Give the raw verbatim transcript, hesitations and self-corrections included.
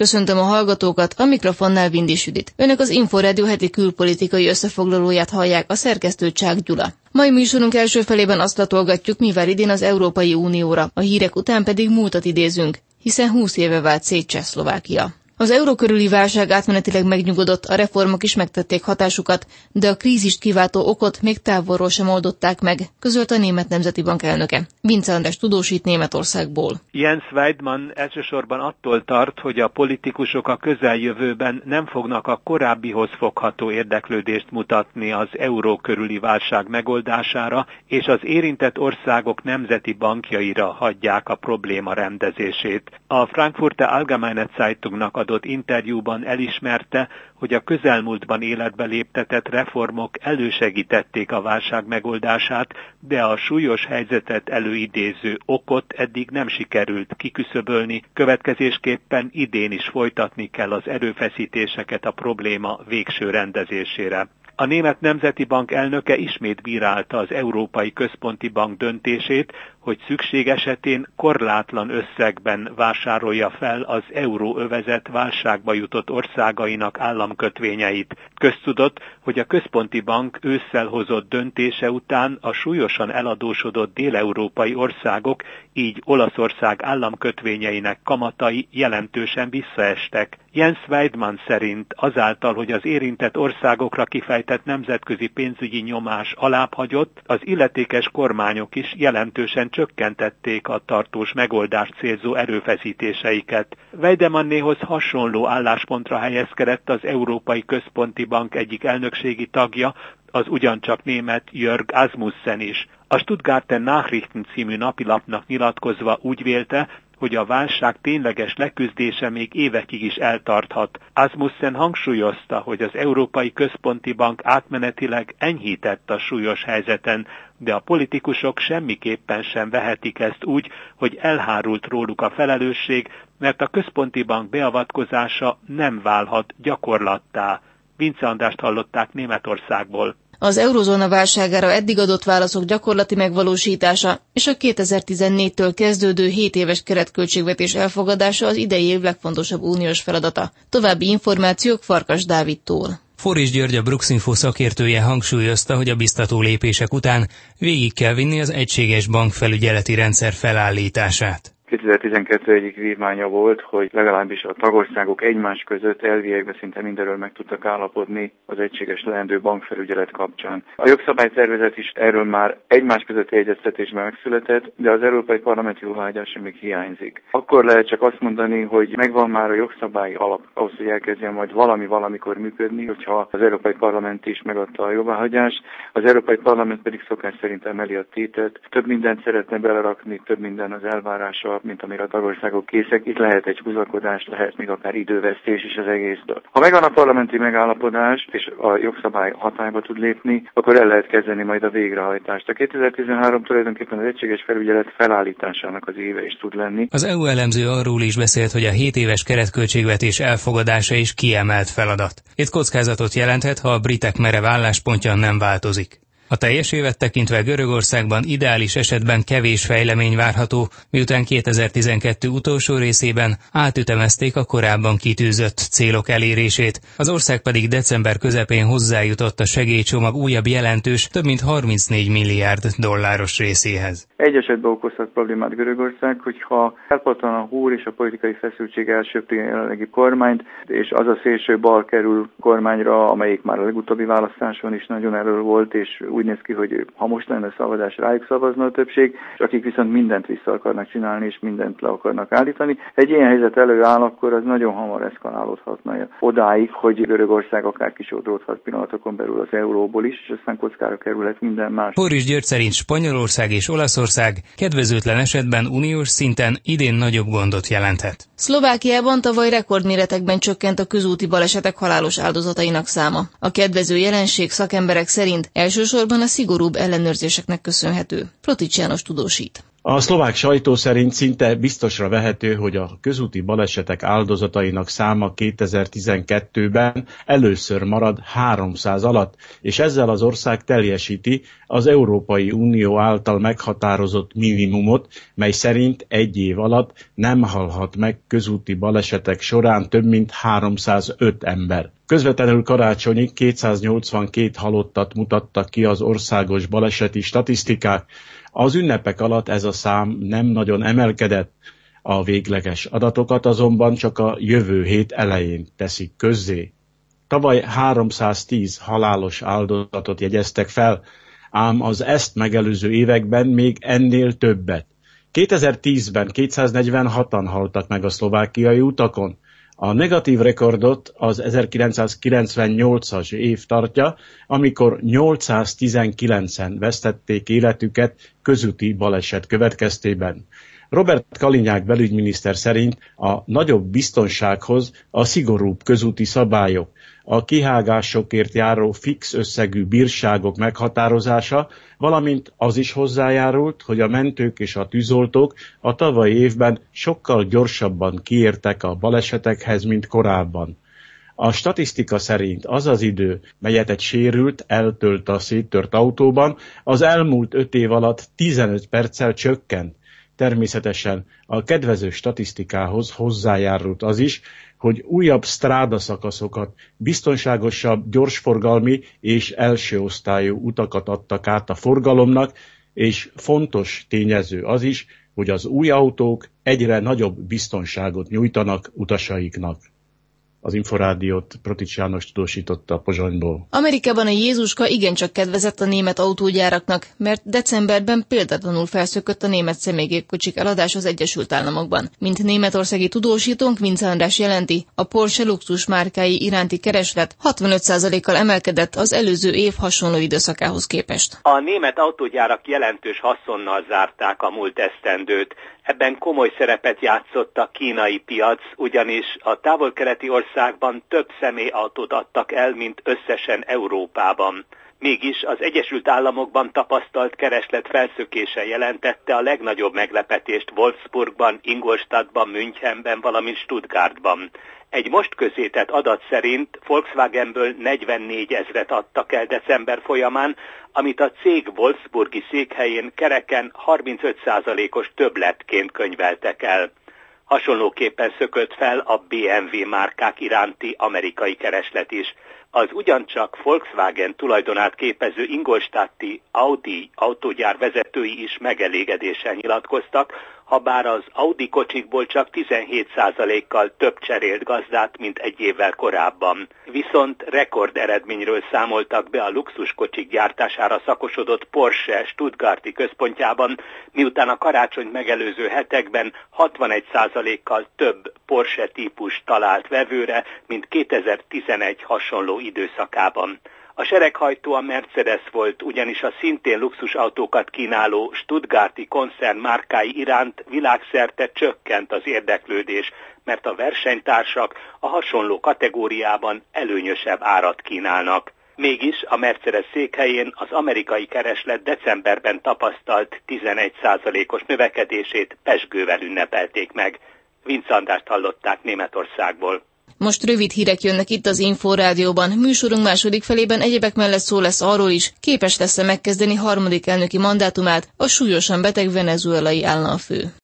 Köszöntöm a hallgatókat, a mikrofonnál Vindi Südit. Önök az Inforádió heti külpolitikai összefoglalóját hallják, a szerkesztő Csák Gyula. Mai műsorunk első felében azt latolgatjuk, mi vár idén az Európai Unióra, a hírek után pedig múltat idézünk, hiszen húsz éve vált szét Csehszlovákia. Az euró körüli válság átmenetileg megnyugodott, a reformok is megtették hatásukat, de a krízist kiváltó okot még távolról sem oldották meg, közölt a Német Nemzeti Bank elnöke. Vince András tudósít Németországból. Jens Weidmann elsősorban attól tart, hogy a politikusok a közeljövőben nem fognak a korábbihoz fogható érdeklődést mutatni az euró körüli válság megoldására, és az érintett országok nemzeti bankjaira hagyják a probléma rendezését. A Frankfurter Allgemeine Zeitungnak adott interjúban elismerte, hogy a közelmúltban életbe léptetett reformok elősegítették a válság megoldását, de a súlyos helyzetet előidéző okot eddig nem sikerült kiküszöbölni, következésképpen idén is folytatni kell az erőfeszítéseket a probléma végső rendezésére. A Német Nemzeti Bank elnöke ismét bírálta az Európai Központi Bank döntését, hogy szükség esetén korlátlan összegben vásárolja fel az euróövezet válságba jutott országainak államkötvényeit. Köztudott, hogy a Központi Bank ősszel hozott döntése után a súlyosan eladósodott déleurópai országok, így Olaszország államkötvényeinek kamatai jelentősen visszaestek. Jens Weidmann szerint azáltal, hogy az érintett országokra kifejtett nemzetközi pénzügyi nyomás alábbhagyott, az illetékes kormányok is jelentősen csökkentették a tartós megoldást célzó erőfeszítéseiket. Weidemannéhoz hasonló álláspontra helyezkedett az Európai Központi Bank egyik elnökségi tagja, az ugyancsak német Jörg Asmussen is. A Stuttgarter Nachrichten című napilapnak nyilatkozva úgy vélte, hogy a válság tényleges leküzdése még évekig is eltarthat. Asmussen hangsúlyozta, hogy az Európai Központi Bank átmenetileg enyhített a súlyos helyzeten, de a politikusok semmiképpen sem vehetik ezt úgy, hogy elhárult róluk a felelősség, mert a Központi Bank beavatkozása nem válhat gyakorlattá. Vince Andrást hallották Németországból. Az eurozóna válságára eddig adott válaszok gyakorlati megvalósítása és a kétezer-tizennégytől kezdődő hét éves keretköltségvetés elfogadása az idei év legfontosabb uniós feladata. További információk Farkas Dávidtól. Forris György, a Bruxinfo szakértője hangsúlyozta, hogy a biztató lépések után végig kell vinni az egységes bankfelügyeleti rendszer felállítását. kétezer-tizenkettő egyik vívmánya volt, hogy legalábbis a tagországok egymás között elviekben szinte mindenről meg tudtak állapodni az egységes leendő bankfelügyelet kapcsán. A jogszabálytervezet is erről már egymás közötti egyeztetésben megszületett, de az Európai Parlament jóváhagyása még hiányzik. Akkor lehet csak azt mondani, hogy megvan már a jogszabályi alap ahhoz, hogy elkezdjen majd valami valamikor működni, hogyha az Európai Parlament is megadta a jóváhagyást, az Európai Parlament pedig szokás szerint emeli a tétet, több mindent szeretne belerakni, több minden az elvárása, mint amire a tagországok készek. Itt lehet egy húzakodás, lehet még akár idővesztés is az egészből. Ha megvan a parlamenti megállapodás, és a jogszabály hatályba tud lépni, akkor el lehet kezdeni majd a végrehajtást. A kétezer-tizenhárom tulajdonképpen az egységes felügyelet felállításának az éve is tud lenni. Az é u elemző arról is beszélt, hogy a hét éves keretköltségvetés elfogadása is kiemelt feladat. Itt kockázatot jelenthet, ha a britek merev álláspontja nem változik. A teljes évet tekintve Görögországban ideális esetben kevés fejlemény várható, miután kétezer-tizenkettő utolsó részében átütemezték a korábban kitűzött célok elérését, az ország pedig december közepén hozzájutott a segélycsomag újabb jelentős, több mint harmincnégy milliárd dolláros részéhez. Egy esetben okozhat problémát Görögország, hogyha elpattan a húr és a politikai feszültség elsöpri a jelenlegi kormányt, és az a szélső bal kerül kormányra, amelyik már a legutóbbi választáson is nagyon elől volt, és úgy néz ki, hogy ha most lenne szavazás, rájuk szavazna a többség, és akik viszont mindent vissza akarnak csinálni, és mindent le akarnak állítani. Egy ilyen helyzet előáll, akkor az nagyon hamar eszkalálódhatna odáig, hogy Görögország akár kisodródhat pillanatokon belül az euróból is, és aztán kockára kerülhet minden más. Forris György szerint Spanyolország és Olaszország kedvezőtlen esetben uniós szinten idén nagyobb gondot jelenthet. Szlovákiában tavaly rekordméretekben csökkent a közúti balesetek halálos áldozatainak száma. A kedvező jelenség szakemberek szerint elsősorban a szigorúbb ellenőrzéseknek köszönhető. Protics János tudósít. A szlovák sajtó szerint szinte biztosra vehető, hogy a közúti balesetek áldozatainak száma kétezer-tizenkettőben először marad háromszáz alatt, és ezzel az ország teljesíti az Európai Unió által meghatározott minimumot, mely szerint egy év alatt nem halhat meg közúti balesetek során több mint háromszázöt ember. Közvetlenül karácsonyig kétszáznyolcvankét halottat mutattak ki az országos baleseti statisztikák. Az ünnepek alatt ez a szám nem nagyon emelkedett, a végleges adatokat azonban csak a jövő hét elején teszik közzé. Tavaly háromszáztíz halálos áldozatot jegyeztek fel, ám az ezt megelőző években még ennél többet. kétezer-tízben kétszáznegyvenhatan haltak meg a szlovákiai utakon. A negatív rekordot az ezerkilencszázkilencvennyolcas év tartja, amikor nyolcszáztizenkilencen vesztették életüket közúti baleset következtében. Robert Kalinyák belügyminiszter szerint a nagyobb biztonsághoz a szigorúbb közúti szabályok, a kihágásokért járó fix összegű bírságok meghatározása, valamint az is hozzájárult, hogy a mentők és a tűzoltók a tavalyi évben sokkal gyorsabban kiértek a balesetekhez, mint korábban. A statisztika szerint az az idő, melyet egy sérült eltölt a széttört autóban, az elmúlt öt év alatt tizenöt perccel csökkent. Természetesen a kedvező statisztikához hozzájárult az is, hogy újabb strádaszakaszokat, biztonságosabb, gyorsforgalmi és elsőosztályú utakat adtak át a forgalomnak, és fontos tényező az is, hogy az új autók egyre nagyobb biztonságot nyújtanak utasaiknak. Az Inforádiót Protics János tudósította Pozsonyból. Amerikában a Jézuska igencsak kedvezett a német autógyáraknak, mert decemberben példátlanul felszökött a német személygépkocsik eladás az Egyesült Államokban. Mint németországi tudósítónk, Vince András jelenti, a Porsche luxus márkái iránti kereslet hatvanöt százalékkal emelkedett az előző év hasonló időszakához képest. A német autógyárak jelentős haszonnal zárták a múlt esztendőt. Ebben komoly szerepet játszott a kínai piac, ugyanis a távol-keleti országban több személyautót adtak el, mint összesen Európában. Mégis az Egyesült Államokban tapasztalt kereslet felszökése jelentette a legnagyobb meglepetést Wolfsburgban, Ingolstadtban, Münchenben, valamint Stuttgartban. Egy most közzétett adat szerint Volkswagenből negyvennégy ezret adtak el december folyamán, amit a cég Wolfsburgi székhelyén kereken harmincöt százalékos többletként könyveltek el. Hasonlóképpen szökött fel a bé em vé márkák iránti amerikai kereslet is. Az ugyancsak Volkswagen tulajdonát képező ingolstadti Audi autógyár vezetői is megelégedéssel nyilatkoztak, habár az Audi kocsikból csak tizenhét százalékkal több cserélt gazdát, mint egy évvel korábban. Viszont rekord eredményről számoltak be a luxuskocsik gyártására szakosodott Porsche stuttgarti központjában, miután a karácsonyt megelőző hetekben hatvanegy százalékkal több Porsche típus talált vevőre, mint kétezer-tizenegy hasonló időszakában. A sereghajtó a Mercedes volt, ugyanis a szintén luxusautókat kínáló stuttgarti koncern márkái iránt világszerte csökkent az érdeklődés, mert a versenytársak a hasonló kategóriában előnyösebb árat kínálnak. Mégis a Mercedes székhelyén az amerikai kereslet decemberben tapasztalt tizenegy százalékos növekedését pezsgővel ünnepelték meg. Vince Andrást hallották Németországból. Most rövid hírek jönnek itt az Inforádióban. Műsorunk második felében egyebek mellett szó lesz arról is, képes lesz-e megkezdeni harmadik elnöki mandátumát a súlyosan beteg venezuelai államfő.